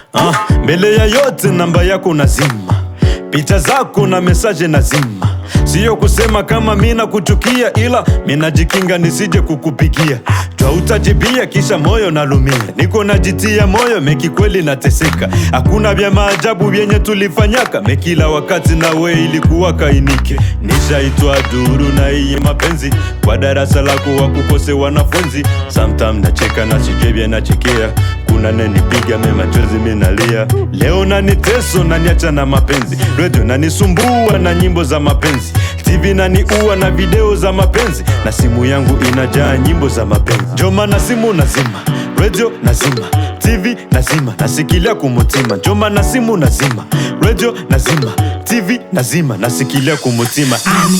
Mbele ya yote namba yako nazima, picha zako na mesaje nazima. Sio kusema kama mina kuchukia, ila mina jikinga nisije kukupigia. Jua utajibia kisha moyo nalumia, niko najitia moyo meki kweli nateseka. Hakuna vya maajabu vyenye tulifanyaka, mekila wakati na we ilikuwa kainike. Nishaitwa duru na hii mapenzi, kwa darasa lako wakukose wanafunzi. Sometime nacheka na sijebia nachekea, kuna neni piga machozi minalia. Leo naniteso na niacha na mapenzi, radio nanisumbua na nyimbo za mapenzi, TV naniua na video za mapenzi, na simu yangu inajaa nyimbo za mapenzi. Njoma na simu nazima, radio nazima, TV nazima, nasikilia kumutima. Njoma na simu nazima, radio nazima, TV nazima, nasikilia kumutima.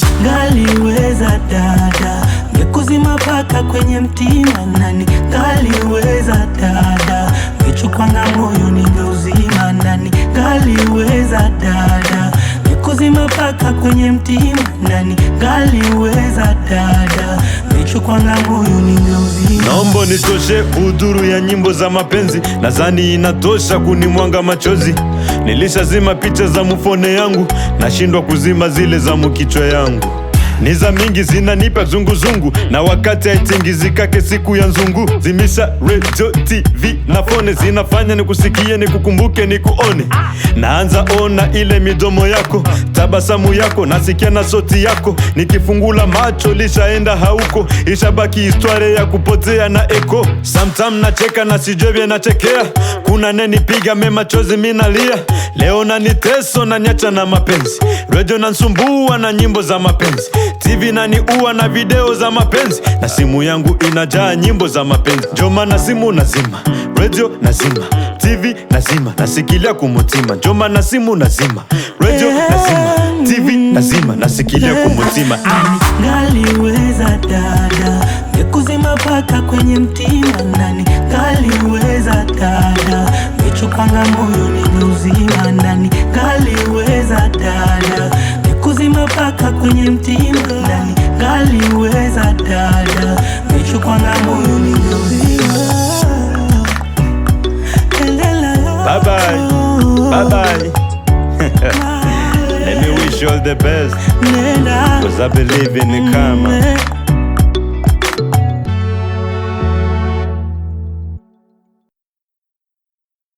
Ngaliweza dada, ngekuzima paka kwenye mtima. Nani ngaliweza dada, ngechukwanga moyo ningeuzima. Nani ngaliweza dada, ngekuzima paka kwenye mtima. Nani ngaliweza dada, ngechukwanga moyo ningeuzima. Naomba nitoshe udhuru ya nyimbo za mapenzi, nadhani inatosha kunimwanga machozi. Nilishazima picha za mufone yangu, nashindwa kuzima zile za mukichwa yangu. Niza mingi zinanipa zunguzungu, na wakati haitingizikake siku ya nzungu. Zimisha radio, TV na phone, zinafanya nikusikie, nikukumbuke, nikuone. Naanza ona ile midomo yako, tabasamu yako, nasikia na sauti yako. Nikifungula macho lishaenda hauko, ishabaki historia ya kupotea na eko. Sometime nacheka na sijevye nachekea, kuna neni piga machozi minalia. Leo naniteso na niacha na mapenzi, radio nansumbua na nyimbo za mapenzi, TV naniua na video za mapenzi, na simu yangu inajaa nyimbo za mapenzi. Njoma na simu nazima, radio nazima, TV nazima, nasikilia kumutima. Njoma na simu nazima, radio nazima, TV nazima, nasikilia kumutima. Ngaliweza dada, ngekuzima paka kwenye mtima. Nani ngaliweza dada, ngechukanga moyo ningeuzima. Nani ngaliweza dada, ngekuzima paka kwenye mtima. Nani ngaliweza dada, ngechukwanga moyo ningeuzima. Bye bye, bye bye. Let me wish you all the best, cause I believe in the karma.